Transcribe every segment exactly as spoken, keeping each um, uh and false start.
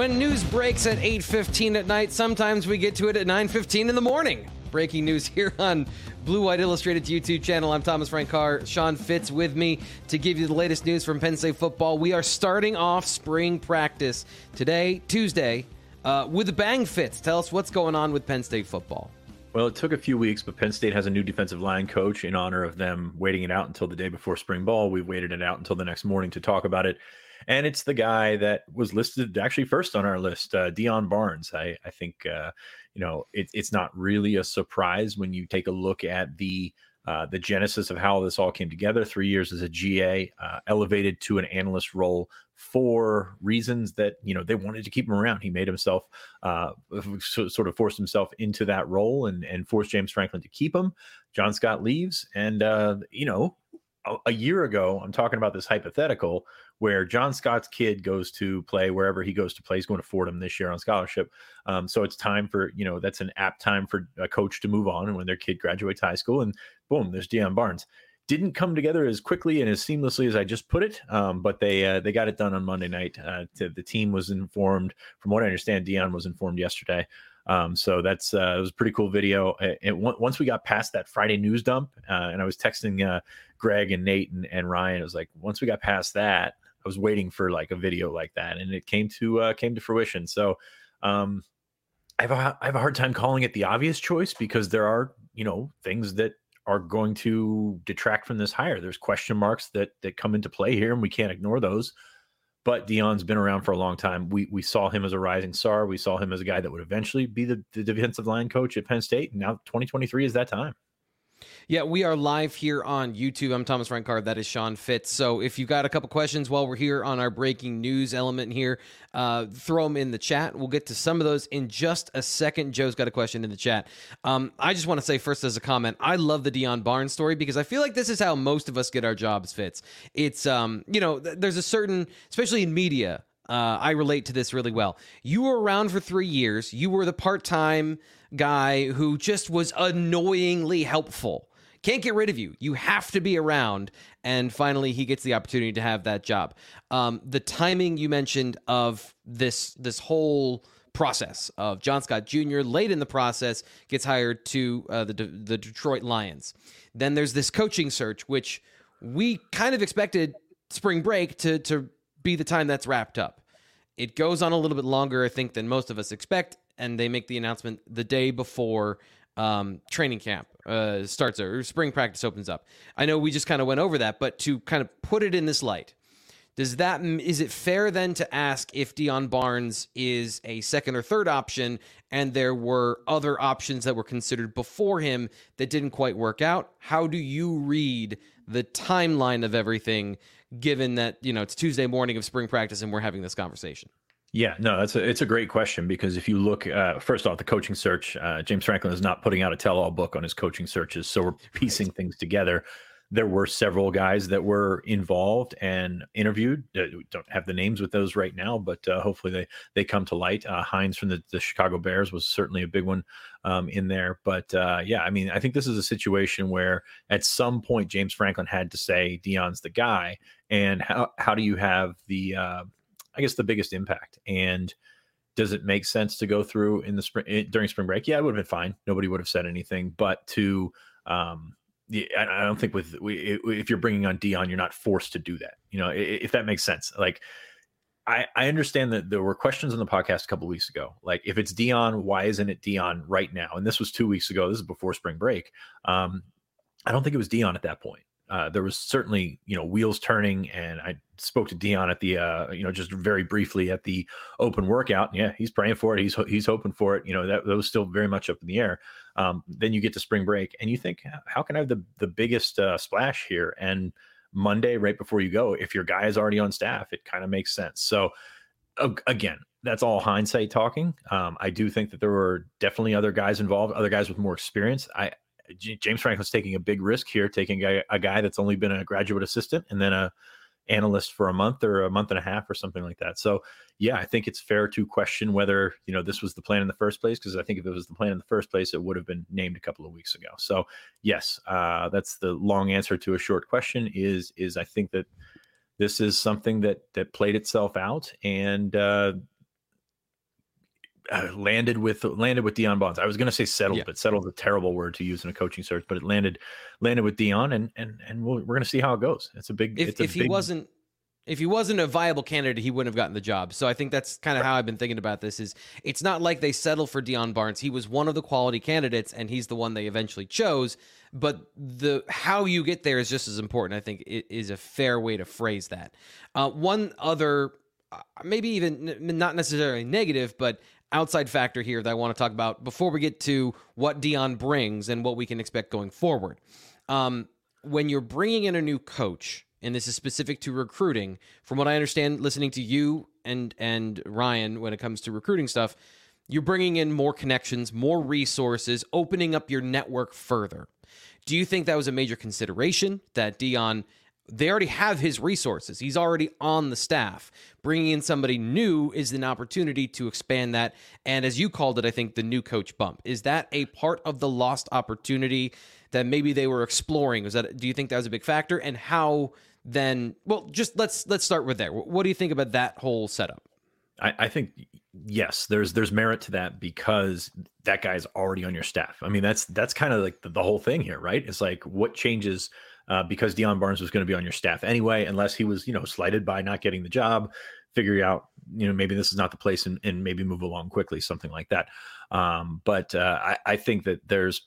When news breaks at eight fifteen at night, sometimes we get to it at nine fifteen in the morning. Breaking news here on Blue White Illustrated's YouTube channel. I'm Thomas Frank Carr. Sean Fitz with me to give you the latest news from Penn State football. We are starting off spring practice today, Tuesday, uh, with a bang. Fitz, tell us what's going on with Penn State football. Well, it took a few weeks, but Penn State has a new defensive line coach. In honor of them waiting it out until the day before spring ball, we've waited it out until the next morning to talk about it. And it's the guy that was listed actually first on our list, uh, Deion Barnes. I, I think, uh, you know, it, it's not really a surprise when you take a look at the uh, the genesis of how this all came together. Three years as a G A, uh, elevated to an analyst role for reasons that, you know, they wanted to keep him around. He made himself uh, so, sort of forced himself into that role and, and forced James Franklin to keep him. John Scott leaves. And, uh, you know, a, a year ago, I'm talking about this hypothetical where John Scott's kid goes to play wherever he goes to play. He's going to Fordham this year on scholarship. Um, so it's time for, you know, that's an apt time for a coach to move on. And when their kid graduates high school, and boom, there's Deion Barnes. Didn't come together as quickly and as seamlessly as I just put it, um, but they uh, they got it done on Monday night. Uh, to, the team was informed. From what I understand, Deion was informed yesterday. Um, so that's uh, it was a pretty cool video. And, and once we got past that Friday news dump, uh, and I was texting uh, Greg and Nate and, and Ryan, I was like, once we got past that, I was waiting for like a video like that, and it came to uh, came to fruition. So um, I have a I have a hard time calling it the obvious choice because there are, you know, things that are going to detract from this hire. There's question marks that that come into play here, and we can't ignore those. But Deion's been around for a long time. We we saw him as a rising star. We saw him as a guy that would eventually be the, the defensive line coach at Penn State. And now twenty twenty-three is that time. Yeah, we are live here on YouTube. I'm Thomas Frank Carr. That is Sean Fitz. So if you got a couple questions while we're here on our breaking news element here, uh, throw them in the chat. We'll get to some of those in just a second. Joe's got a question in the chat. Um, I just want to say first as a comment, I love the Deion Barnes story because I feel like this is how most of us get our jobs, Fitz. It's, um, you know, th- there's a certain, especially in media, uh, I relate to this really well. You were around for three years. You were the part-time guy who just was annoyingly helpful. Can't get rid of you. You have to be around. And finally, he gets the opportunity to have that job. Um, the timing you mentioned of this this whole process of John Scott Junior late in the process gets hired to uh, the the Detroit Lions. Then there's this coaching search, which we kind of expected spring break to to be the time that's wrapped up. It goes on a little bit longer, I think, than most of us expect, and they make the announcement the day before um, training camp uh, starts or spring practice opens up. I know we just kind of went over that, but to kind of put it in this light, does that, is it fair then to ask if Deion Barnes is a second or third option and there were other options that were considered before him that didn't quite work out? How do you read the timeline of everything, given that, you know, it's Tuesday morning of spring practice and we're having this conversation? Yeah, no, that's a, it's a great question because if you look, uh, first off, the coaching search, uh, James Franklin is not putting out a tell-all book on his coaching searches, so we're piecing right. things together. There were several guys that were involved and interviewed. Uh, we don't have the names with those right now, but uh, hopefully they they come to light. Uh, Hines from the, the Chicago Bears was certainly a big one um, in there. But uh, yeah, I mean, I think this is a situation where at some point James Franklin had to say Deion's the guy, and how how do you have the uh, I guess the biggest impact? And does it make sense to go through in the spring during spring break? Yeah, it would have been fine. Nobody would have said anything. But to um, yeah, I don't think with if you're bringing on Deion, you're not forced to do that. You know, if that makes sense. Like, I, I understand that there were questions on the podcast a couple of weeks ago. Like, if it's Deion, why isn't it Deion right now? And this was two weeks ago. This is before spring break. Um, I don't think it was Deion at that point. Uh, there was certainly, you know, wheels turning, and I spoke to Deion at the, uh, you know, just very briefly at the open workout. Yeah, he's praying for it. He's he's hoping for it. You know, that, that was still very much up in the air. Um, then you get to spring break, and you think, how can I have the the biggest uh, splash here? And Monday, right before you go, if your guy is already on staff, it kind of makes sense. So uh, again, that's all hindsight talking. Um, I do think that there were definitely other guys involved, other guys with more experience. I. James Franklin's taking a big risk here, taking a, a guy that's only been a graduate assistant and then a analyst for a month or a month and a half or something like that. So yeah, I think it's fair to question whether, you know, this was the plan in the first place, because I think if it was the plan in the first place, it would have been named a couple of weeks ago. So yes, uh, that's the long answer to a short question is, is I think that this is something that, that played itself out, and uh, uh, landed with landed with Deion Barnes. I was going to say settled, Yeah. but settled is a terrible word to use in a coaching search. But it landed landed with Deion, and and and we'll, we're going to see how it goes. It's a big. If It's a if he big, wasn't if he wasn't a viable candidate, he wouldn't have gotten the job. So I think that's kind of how I've been thinking about this. Is it's not like they settled for Deion Barnes. He was one of the quality candidates, and he's the one they eventually chose. But the how you get there is just as important. I think it is a fair way to phrase that. Uh, one other, uh, maybe even n- not necessarily negative, but outside factor here that I want to talk about before we get to what Deion brings and what we can expect going forward. Um, when you're bringing in a new coach, and this is specific to recruiting, from what I understand, listening to you and and Ryan when it comes to recruiting stuff, you're bringing in more connections, more resources, opening up your network further. Do you think that was a major consideration that Deion, they already have his resources. He's already on the staff. Bringing in somebody new is an opportunity to expand that. And as you called it, I think the new coach bump. Is that a part of the lost opportunity that maybe they were exploring? Is that, do you think that was a big factor? And how then, well, just let's, let's start with there. What do you think about that whole setup? I, I think yes, there's there's merit to that because that guy's already on your staff. I mean, that's that's kind of like the, the whole thing here, right? It's like what changes uh, because Deion Barnes was going to be on your staff anyway, unless he was, you know, slighted by not getting the job, figure out, you know, maybe this is not the place and, and maybe move along quickly, something like that. Um, but uh, I, I think that there's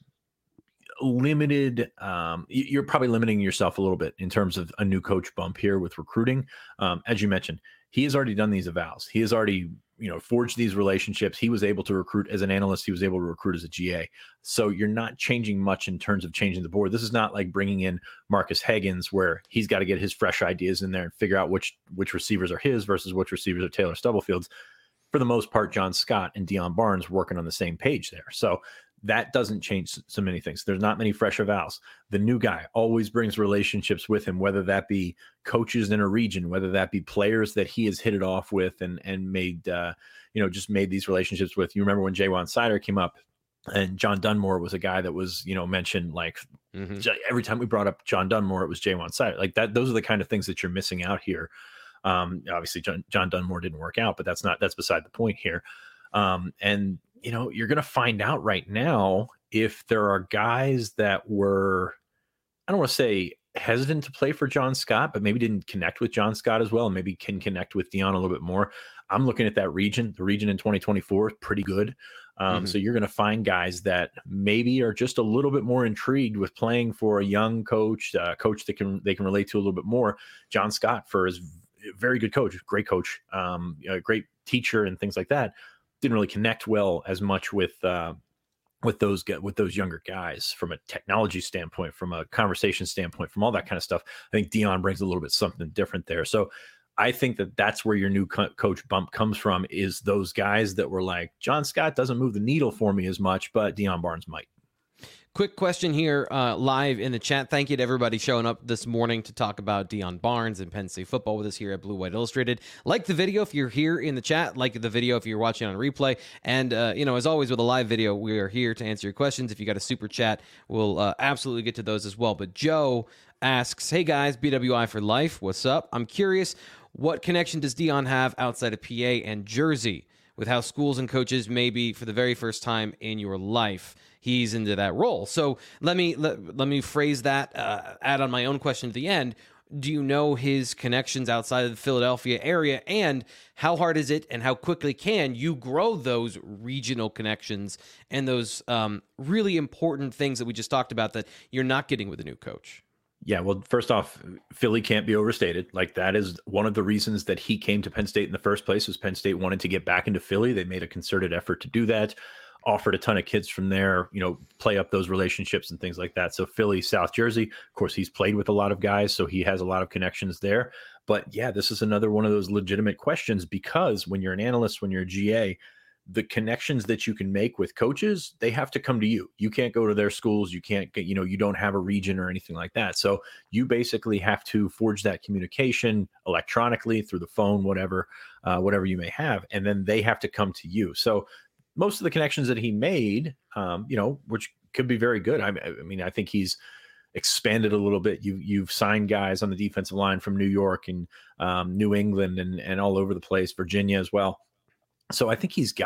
limited um you're probably limiting yourself a little bit in terms of a new coach bump here with recruiting. Um as you mentioned, he has already done these evals. He has already, you know, forged these relationships. He was able to recruit as an analyst. He was able to recruit as a G A. So you're not changing much in terms of changing the board. This is not like bringing in Marcus Higgins where he's got to get his fresh ideas in there and figure out which which receivers are his versus which receivers are Taylor Stubblefield's. For the most part, John Scott and Deion Barnes working on the same page there. So that doesn't change so many things. There's not many fresh evals. The new guy always brings relationships with him, whether that be coaches in a region, whether that be players that he has hit it off with and and made, uh, you know, just made these relationships with. You remember when Jaywan Sider came up and John Dunmore was a guy that was, you know, mentioned like mm-hmm. every time we brought up John Dunmore, it was Jaywan Sider. Like that, those are the kind of things that you're missing out here. Um, obviously John, John Dunmore didn't work out, but that's not, that's beside the point here. Um, and, you know, you're going to find out right now if there are guys that were, I don't want to say hesitant to play for John Scott, but maybe didn't connect with John Scott as well, and maybe can connect with Deion a little bit more. I'm looking at that region. The region in twenty twenty-four is pretty good. Um, mm-hmm. So you're going to find guys that maybe are just a little bit more intrigued with playing for a young coach, uh, coach that can they can relate to a little bit more. John Scott, for his very good coach, great coach, um, a great teacher, and things like that. Didn't really connect well as much with uh, with those with those younger guys from a technology standpoint, from a conversation standpoint, from all that kind of stuff. I think Deion brings a little bit something different there. So I think that that's where your new co- coach bump comes from, is those guys that were like, John Scott doesn't move the needle for me as much, but Deion Barnes might. Quick question here uh, live in the chat. Thank you to everybody showing up this morning to talk about Deion Barnes and Penn State football with us here at Blue White Illustrated. Like the video if you're here in the chat. Like the video if you're watching on replay. And, uh, you know, as always with a live video, we are here to answer your questions. If you got a super chat, we'll uh, absolutely get to those as well. But Joe asks, hey guys, B W I for life. What's up? I'm curious, what connection does Deion have outside of P A and Jersey with how schools and coaches may be for the very first time in your life? He's into that role. So let me let, let me phrase that, uh, add on my own question at the end. Do you know his connections outside of the Philadelphia area, and how hard is it and how quickly can you grow those regional connections and those um, really important things that we just talked about that you're not getting with a new coach? Yeah, well, first off, Philly can't be overstated. Like, that is one of the reasons that he came to Penn State in the first place, was Penn State wanted to get back into Philly. They made a concerted effort to do that, offered a ton of kids from there, you know, play up those relationships and things like that. So Philly, South Jersey, of course, he's played with a lot of guys, so he has a lot of connections there. But yeah, this is another one of those legitimate questions, because when you're an analyst, when you're a G A, the connections that you can make with coaches, they have to come to you. You can't go to their schools. You can't get, you know, you don't have a region or anything like that. So you basically have to forge that communication electronically, through the phone, whatever, uh, whatever you may have. And then they have to come to you. So most of the connections that he made, um, you know, which could be very good. I, I mean, I think he's expanded a little bit. You, you've signed guys on the defensive line from New York and um, New England and, and all over the place, Virginia as well. So I think he's got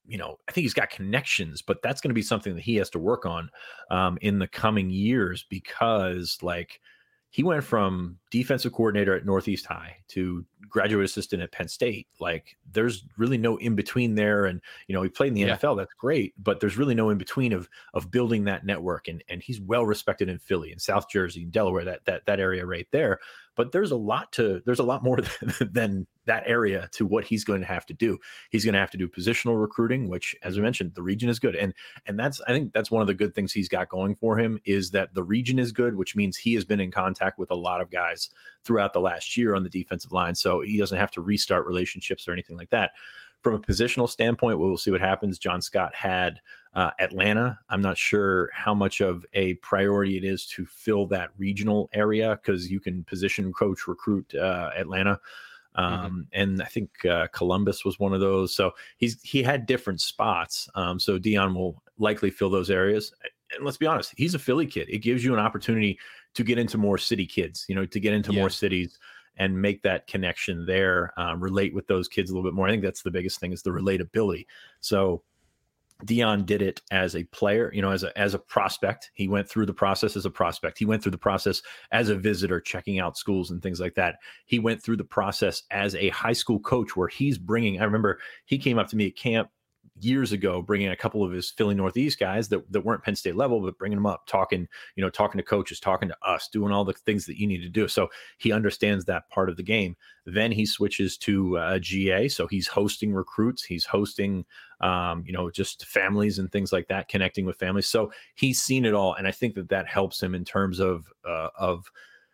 you know, I think he's got connections, but that's going to be something that he has to work on um, in the coming years because, like, he went from defensive coordinator at Northeast High to graduate assistant at Penn State. Like, there's really no in between there. And, you know, he played in the yeah. N F L. That's great, but there's really no in between of of building that network. And and he's well respected in Philly and South Jersey and Delaware, that that that area right there. But there's a lot to there's a lot more than, than that area to what he's going to have to do. He's going to have to do positional recruiting, which, as I mentioned, the region is good. And and that's I think that's one of the good things he's got going for him is that the region is good, which means he has been in contact with a lot of guys throughout the last year on the defensive line. So he doesn't have to restart relationships or anything like that. From a positional standpoint, we'll see what happens. John Scott had uh, Atlanta. I'm not sure how much of a priority it is to fill that regional area because you can position, coach, recruit uh, Atlanta. Um, mm-hmm. And I think uh, Columbus was one of those. So he's he had different spots. Um, so Deion will likely fill those areas. And let's be honest, he's a Philly kid. It gives you an opportunity to get into more city kids, you know, to get into yeah. more cities and make that connection there, um, relate with those kids a little bit more. I think that's the biggest thing is the relatability. So Deion did it as a player, you know, as a, as a prospect. He went through the process as a prospect. He went through the process as a visitor, checking out schools and things like that. He went through the process as a high school coach where he's bringing, I remember he came up to me at camp years ago, bringing a couple of his Philly Northeast guys that, that weren't Penn State level, but bringing them up, talking, you know, talking to coaches, talking to us, doing all the things that you need to do. So he understands that part of the game. Then he switches to uh, G A. So he's hosting recruits. He's hosting, um, you know, just families and things like that, connecting with families. So he's seen it all. And I think that that helps him in terms of, uh, of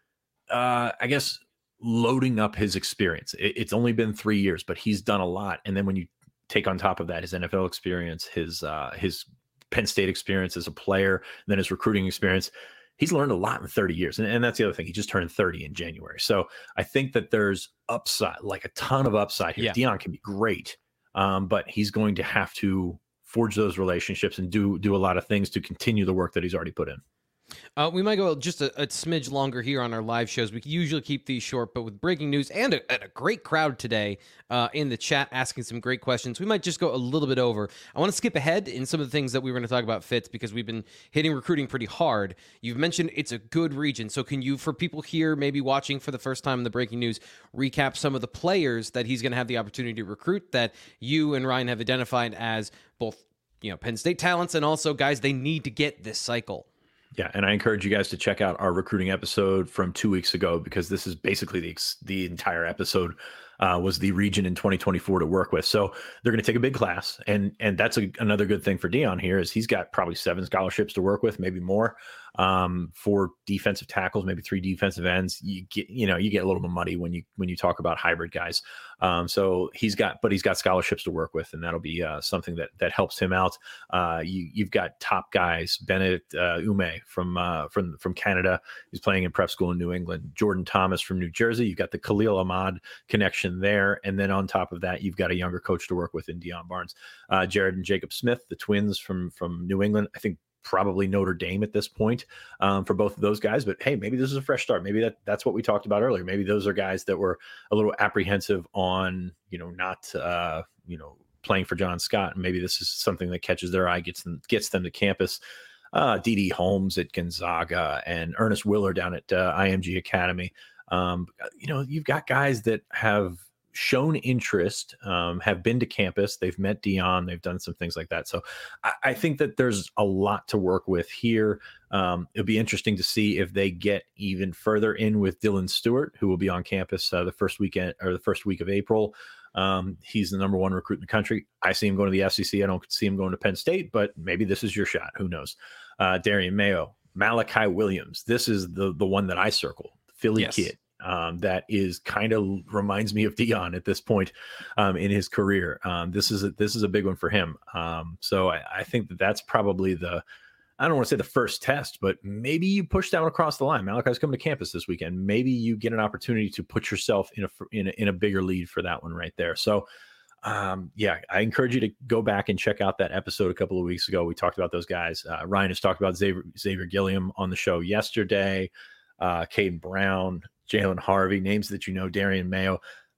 uh, I guess, loading up his experience. It, it's only been three years, but he's done a lot. And then when you take on top of that his N F L experience, his uh, his Penn State experience as a player, and then his recruiting experience, he's learned a lot in thirty years. And, and that's the other thing. He just turned thirty in January. So I think that there's upside, like a ton of upside here. Yeah. Deion can be great, um, but he's going to have to forge those relationships and do do a lot of things to continue the work that he's already put in. Uh, we might go just a, a smidge longer here on our live shows. We usually keep these short, but with breaking news and a, and a great crowd today uh, in the chat asking some great questions, we might just go a little bit over. I want to skip ahead in some of the things that we were going to talk about, Fitz, because we've been hitting recruiting pretty hard. You've mentioned it's a good region. So can you, for people here maybe watching for the first time in the breaking news, recap some of the players that he's going to have the opportunity to recruit that you and Ryan have identified as both, you know, Penn State talents and also guys they need to get this cycle? Yeah, and I encourage you guys to check out our recruiting episode from two weeks ago because this is basically the the entire episode uh, was the region in twenty twenty-four to work with. So they're going to take a big class, and and that's a, another good thing for Deion here is he's got probably seven scholarships to work with, maybe more, um, for defensive tackles, maybe three defensive ends. You get you know you get a little bit muddy when you when you talk about hybrid guys. Um, so he's got, but he's got scholarships to work with, and that'll be uh, something that that helps him out. Uh, you you've got top guys, Bennett uh, Ume from uh, from from Canada, who's playing in prep school in New England. Jordan Thomas from New Jersey. You've got the Khalil Ahmad connection there, and then on top of that, you've got a younger coach to work with in Deion Barnes. Uh, Jared and Jacob Smith, the twins from from New England. I think probably Notre Dame at this point um, for both of those guys. But hey, maybe this is a fresh start. Maybe that that's what we talked about earlier. Maybe those are guys that were a little apprehensive on, you know, not, uh, you know, playing for John Scott. And maybe this is something that catches their eye, gets them, gets them to campus. Uh, D D Holmes at Gonzaga and Ernest Willer down at uh, I M G Academy. Um, you know, you've got guys that have shown interest, um, have been to campus, they've met Deion, they've done some things like that. So I, I think that there's a lot to work with here. Um, it'll be interesting to see if they get even further in with Dylan Stewart, who will be on campus uh, the first weekend or the first week of April. Um, he's the number one recruit in the country. I see him going to the S E C. I don't see him going to Penn State, but maybe this is your shot. Who knows? Uh, Darian Mayo, Malachi Williams. This is the the one that I circle, Philly yes. kid. Um, that is kind of reminds me of Deion at this point um, in his career. Um, this is a, this is a big one for him. Um, so I, I think that that's probably the, I don't want to say the first test, but maybe you push down across the line. Malachi's coming to campus this weekend. Maybe you get an opportunity to put yourself in a in a, in a bigger lead for that one right there. So um, yeah, I encourage you to go back and check out that episode a couple of weeks ago. We talked about those guys. Uh, Ryan has talked about Xavier, Xavier Gilliam on the show yesterday. Uh, Caden Brown, Jalen Harvey, names that you know, Darian Mayo.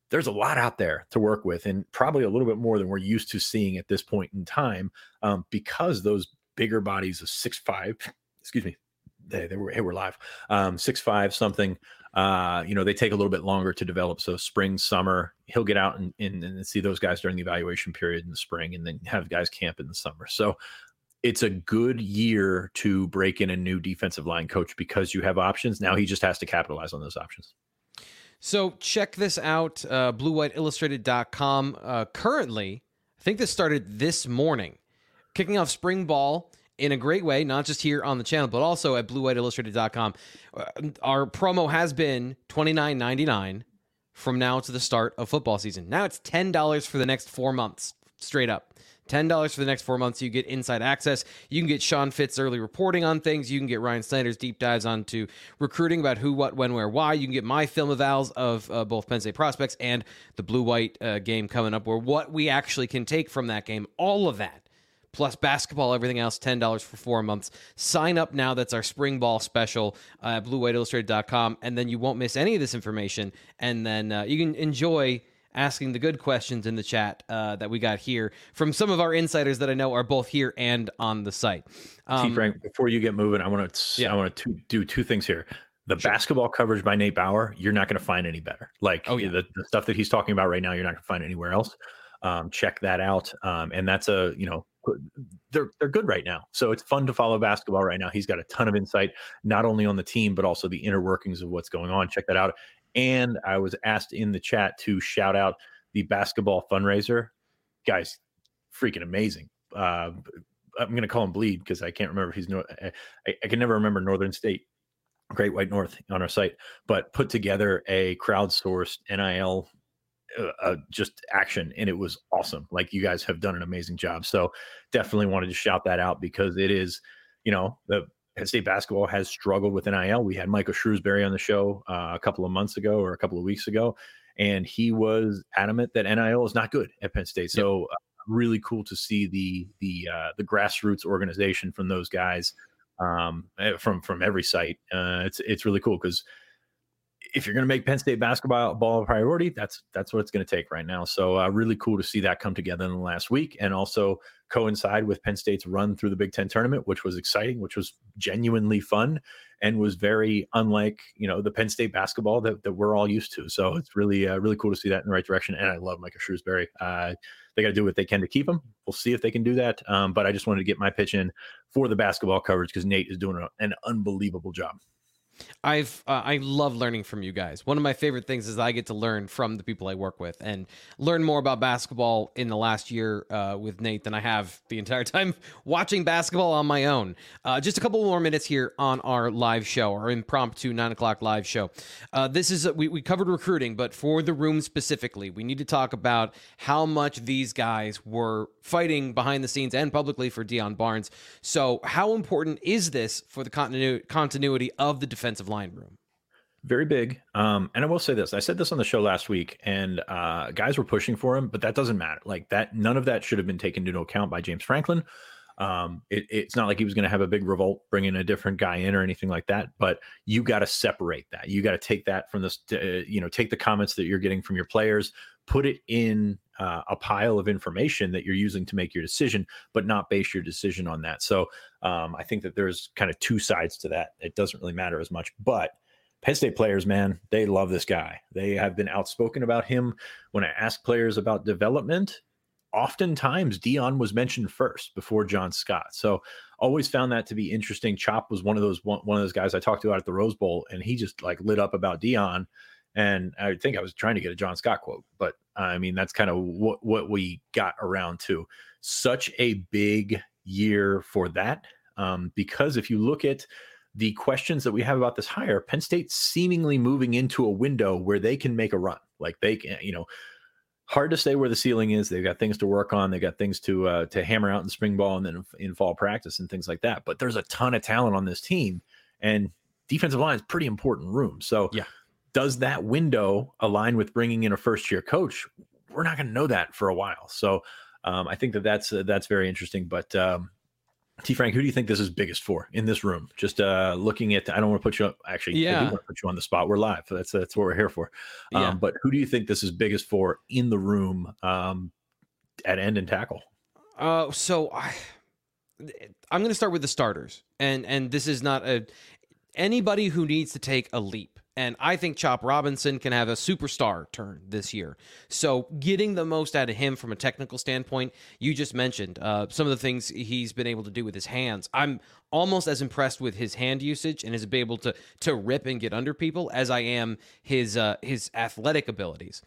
there's a lot out there to work with, and probably a little bit more than we're used to seeing at this point in time, um, because those bigger bodies of six five, excuse me, they, they were, hey, we're live, um, six five something, uh, you know, they take a little bit longer to develop. So spring, summer, he'll get out and, and, and see those guys during the evaluation period in the spring, and then have guys camp in the summer. So it's a good year to break in a new defensive line coach because you have options. Now he just has to capitalize on those options. So check this out, uh, blue white illustrated dot com. Uh, currently, I think this started this morning, kicking off spring ball in a great way, not just here on the channel, but also at blue white illustrated dot com. Uh, our promo has been twenty-nine ninety-nine from now to the start of football season. Now it's ten dollars for the next four months, straight up. ten dollars for the next four months. You get inside access. You can get Sean Fitz early reporting on things. You can get Ryan Snyder's deep dives onto recruiting about who, what, when, where, why. You can get my film evals of uh, both Penn State prospects and the blue-white uh, game coming up, where what we actually can take from that game, all of that, plus basketball, everything else, ten dollars for four months. Sign up now. That's our spring ball special uh, at blue white illustrated dot com, and then you won't miss any of this information, and then uh, you can enjoy asking the good questions in the chat uh, that we got here from some of our insiders that I know are both here and on the site. Um, T. Frank, before you get moving, I want to yeah. I want to do two things here. The Sure. basketball coverage by Nate Bauer, you're not going to find any better. Like Oh, yeah. the, the stuff that he's talking about right now, you're not going to find anywhere else. Um, check that out. Um, and that's a, you know, they're they're good right now. So it's fun to follow basketball right now. He's got a ton of insight, not only on the team, but also the inner workings of what's going on. Check that out. And I was asked in the chat to shout out the basketball fundraiser. Guys, freaking amazing. Uh, I'm going to call him Bleed because I can't remember if he's, no, I, I can never remember Northern State, Great White North on our site, but put together a crowdsourced N I L uh, uh, just action, and it was awesome. Like, you guys have done an amazing job. So definitely wanted to shout that out because it is, you know, the Penn State basketball has struggled with N I L. We had Michael Shrewsbury on the show uh, a couple of months ago or a couple of weeks ago, and he was adamant that N I L is not good at Penn State. So uh, really cool to see the the uh, the grassroots organization from those guys, um, from from every site. Uh, it's it's really cool because if you're going to make Penn State basketball ball a priority, that's that's what it's going to take right now. So uh, really cool to see that come together in the last week, and also coincide with Penn State's run through the Big Ten tournament, which was exciting, which was genuinely fun, and was very unlike, you know, the Penn State basketball that, that we're all used to. So it's really uh, really cool to see that in the right direction. And I love Micah Shrewsbury. Uh, they got to do what they can to keep him. We'll see if they can do that. Um, but I just wanted to get my pitch in for the basketball coverage because Nate is doing a, an unbelievable job. I've uh, I love learning from you guys. One of my favorite things is I get to learn from the people I work with and learn more about basketball in the last year uh, with Nate than I have the entire time watching basketball on my own. Uh, just a couple more minutes here on our live show, our impromptu nine o'clock live show. Uh, this is we we covered recruiting, but for the room specifically, we need to talk about how much these guys were fighting behind the scenes and publicly for Deion Barnes. So, how important is this for the continu- continuity of the defensive line room? Very big. Um, and I will say this, I said this on the show last week, and uh, guys were pushing for him, but that doesn't matter. Like that, none of that should have been taken into account by James Franklin. Um, it, it's not like he was going to have a big revolt, bringing a different guy in or anything like that, but you got to separate that. You got to take that from this, uh, you know, take the comments that you're getting from your players, put it in uh, a pile of information that you're using to make your decision, but not base your decision on that. So um, I think that there's kind of two sides to that. It doesn't really matter as much, but Penn State players, man, they love this guy. They have been outspoken about him. When I ask players about development, oftentimes Deion was mentioned first before John Scott. So always found that to be interesting. Chop was one of those one, one of those guys I talked to out at the Rose Bowl, and he just like lit up about Deion. And I think I was trying to get a John Scott quote, but I mean, that's kind of what, what we got around to. Such a big year for that. Um, because if you look at the questions that we have about this hire, Penn State seemingly moving into a window where they can make a run. Like they can, you know, hard to say where the ceiling is. They've got things to work on. They got things to uh, to hammer out in spring ball and then in, in fall practice and things like that. But there's a ton of talent on this team, and defensive line is pretty important room. So yeah. Does that window align with bringing in a first year coach? We're not going to know that for a while. So um, I think that that's uh, that's very interesting. But um, T. Frank, who do you think this is biggest for in this room? Just uh, looking at, I don't want to put you up. Actually, yeah. I do want to put you on the spot. We're live. That's that's what we're here for. Um, yeah. But who do you think this is biggest for in the room um, at end and tackle? Uh, so I, I'm going to start with the starters, and and this is not a anybody who needs to take a leap. And I think Chop Robinson can have a superstar turn this year. So getting the most out of him from a technical standpoint, you just mentioned uh, some of the things he's been able to do with his hands. I'm almost as impressed with his hand usage and his ability to to rip and get under people as I am his uh, his athletic abilities.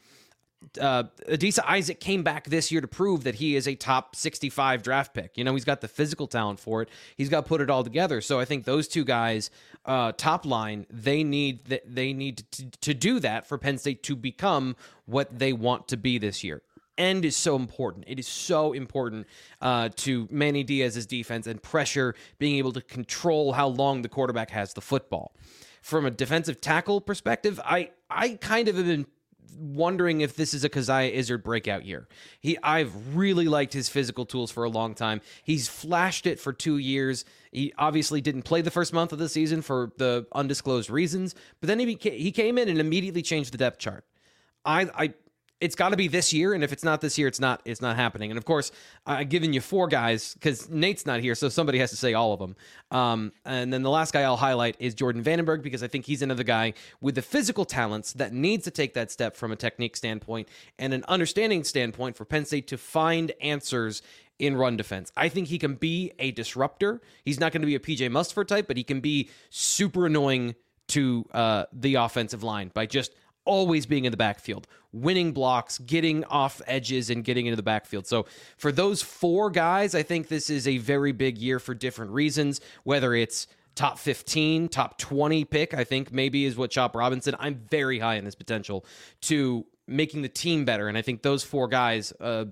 Uh, Adisa Isaac came back this year to prove that he is a top sixty-five draft pick. You know, he's got the physical talent for it. He's got to put it all together. So I think those two guys, uh, top line, they need th- they need to, to do that for Penn State to become what they want to be this year. End is so important. It is so important uh, to Manny Diaz's defense and pressure, being able to control how long the quarterback has the football. From a defensive tackle perspective, I I kind of have been wondering if this is a Keziah Izzard breakout year. He, I've really liked his physical tools for a long time. He's flashed it for two years. He obviously didn't play the first month of the season for the undisclosed reasons, but then he became, he came in and immediately changed the depth chart. I, I, it's got to be this year, and if it's not this year, it's not it's not happening. And of course, I've given you four guys because Nate's not here, so somebody has to say all of them. Um, and then the last guy I'll highlight is Jordan Vandenberg, because I think he's another guy with the physical talents that needs to take that step from a technique standpoint and an understanding standpoint for Penn State to find answers in run defense. I think he can be a disruptor. He's not going to be a P J Mustipher type, but he can be super annoying to uh, the offensive line by just always being in the backfield, winning blocks, getting off edges, and getting into the backfield. So for those four guys, I think this is a very big year for different reasons, whether it's top fifteen, top twenty pick, I think maybe is what Chop Robinson. I'm very high in this potential to making the team better. And I think those four guys, uh,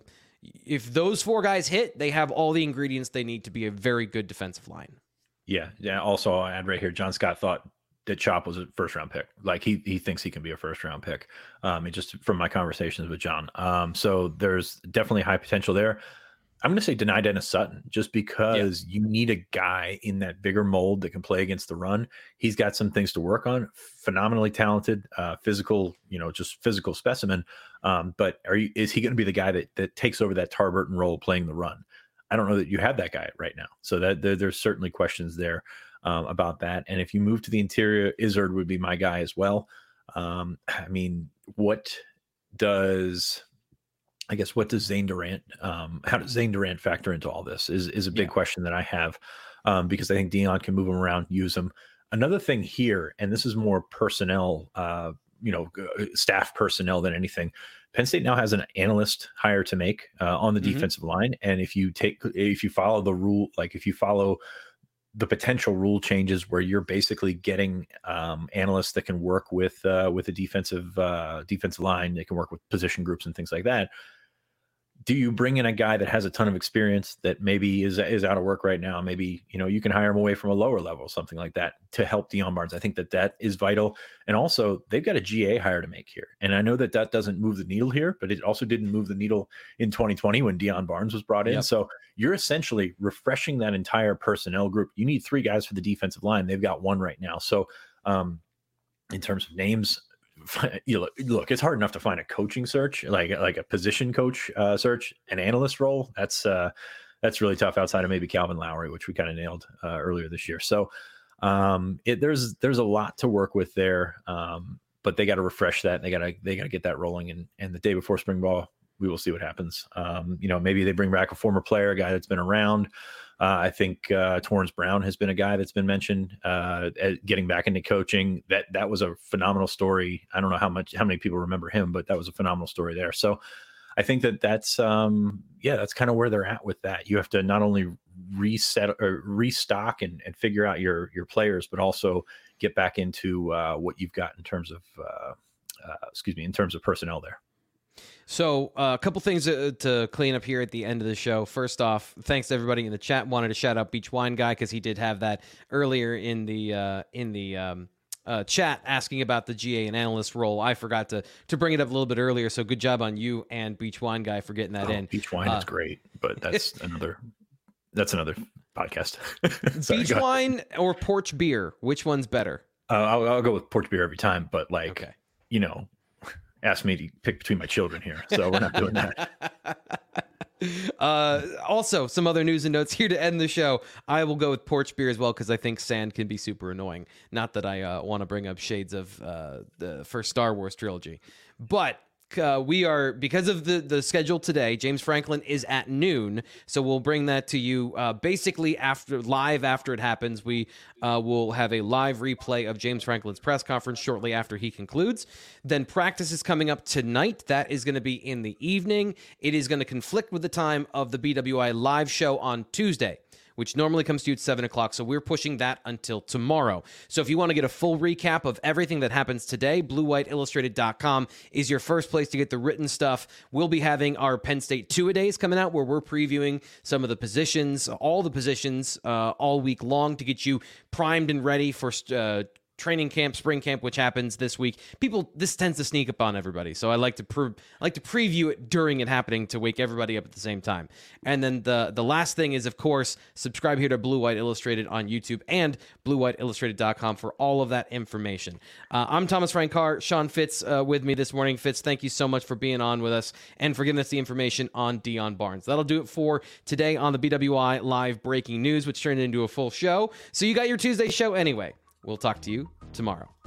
if those four guys hit, they have all the ingredients they need to be a very good defensive line. Yeah. Yeah. Also, I'll add right here, John Scott thought that Chop was a first round pick. Like he he thinks he can be a first round pick. Um, it just from my conversations with John. Um, so there's definitely high potential there. I'm going to say deny Dennis Sutton just because yeah. you need a guy in that bigger mold that can play against the run. He's got some things to work on. Phenomenally talented, uh, physical, you know, just physical specimen. Um, but are you? Is he going to be the guy that that takes over that Tar Burton role playing the run? I don't know that you have that guy right now. So that there, there's certainly questions there. Um, about that. And if you move to the interior, Izzard would be my guy as well. Um, I mean, what does, I guess, what does Zane Durant, um, how does Zane Durant factor into all this is, is a big yeah. question that I have um, because I think Deion can move him around, use him. Another thing here, and this is more personnel, uh, you know, staff personnel than anything. Penn State now has an analyst hire to make uh, on the mm-hmm. defensive line. And if you take, if you follow the rule, like if you follow the potential rule changes where you're basically getting um, analysts that can work with uh, with a defensive uh, defensive line, they can work with position groups and things like that. Do you bring in a guy that has a ton of experience that maybe is is out of work right now? Maybe, you know, you can hire him away from a lower level, something like that, to help Deion Barnes. I think that that is vital. And also, they've got a G A hire to make here. And I know that that doesn't move the needle here, but it also didn't move the needle in twenty twenty when Deion Barnes was brought in. Yep. So you're essentially refreshing that entire personnel group. You need three guys for the defensive line. They've got one right now. So um, in terms of names, you look, look, it's hard enough to find a coaching search, like like a position coach uh, search, an analyst role. That's uh, that's really tough outside of maybe Calvin Lowry, which we kind of nailed uh, earlier this year. So um, it, there's there's a lot to work with there, um, but they got to refresh that. They got to they got to get that rolling. And and the day before spring ball, we will see what happens. Um, you know, maybe they bring back a former player, a guy that's been around. Uh, I think uh, Torrance Brown has been a guy that's been mentioned uh, getting back into coaching. That that was a phenomenal story. I don't know how much how many people remember him, but that was a phenomenal story there. So I think that that's um, yeah, that's kind of where they're at with that. You have to not only reset or restock and, and figure out your your players, but also get back into uh, what you've got in terms of uh, uh, excuse me in terms of personnel there. So uh, a couple things to, to clean up here at the end of the show. First off, thanks to everybody in the chat. Wanted to shout out Beach Wine Guy because he did have that earlier in the uh, in the um, uh, chat asking about the G A and analyst role. I forgot to to bring it up a little bit earlier. So good job on you and Beach Wine Guy for getting that oh, in. Beach Wine uh, is great, but that's another that's another podcast. Sorry, beach wine or porch beer? Which one's better? Uh, I'll, I'll go with porch beer every time, but like, okay. you know, ask me to pick between my children here, so we're not doing that. Uh, also, some other news and notes here to end the show. I will go with porch beer as well because I think sand can be super annoying. Not that I uh, want to bring up shades of uh, the first Star Wars trilogy, but uh, we are, because of the the schedule today, James Franklin is at noon, so we'll bring that to you uh, basically after live after it happens. We uh, will have a live replay of James Franklin's press conference shortly after he concludes. Then practice is coming up tonight. That is going to be in the evening. It is going to conflict with the time of the B W I live show on Tuesday, which normally comes to you at seven o'clock. So we're pushing that until tomorrow. So if you want to get a full recap of everything that happens today, blue white illustrated dot com is your first place to get the written stuff. We'll be having our Penn State two-a-days coming out where we're previewing some of the positions, all the positions, uh, all week long to get you primed and ready for uh, training camp, spring camp, which happens this week. People, this tends to sneak up on everybody, so I like to pre- I like to preview it during it happening to wake everybody up at the same time. And then the the last thing is, of course, subscribe here to Blue White Illustrated on YouTube and blue white illustrated dot com for all of that information. Uh, I'm Thomas Frank Carr. Sean Fitz uh, with me this morning. Fitz, thank you so much for being on with us and for giving us the information on Deion Barnes. That'll do it for today on the B W I Live Breaking News, which turned into a full show. So you got your Tuesday show anyway. We'll talk to you tomorrow.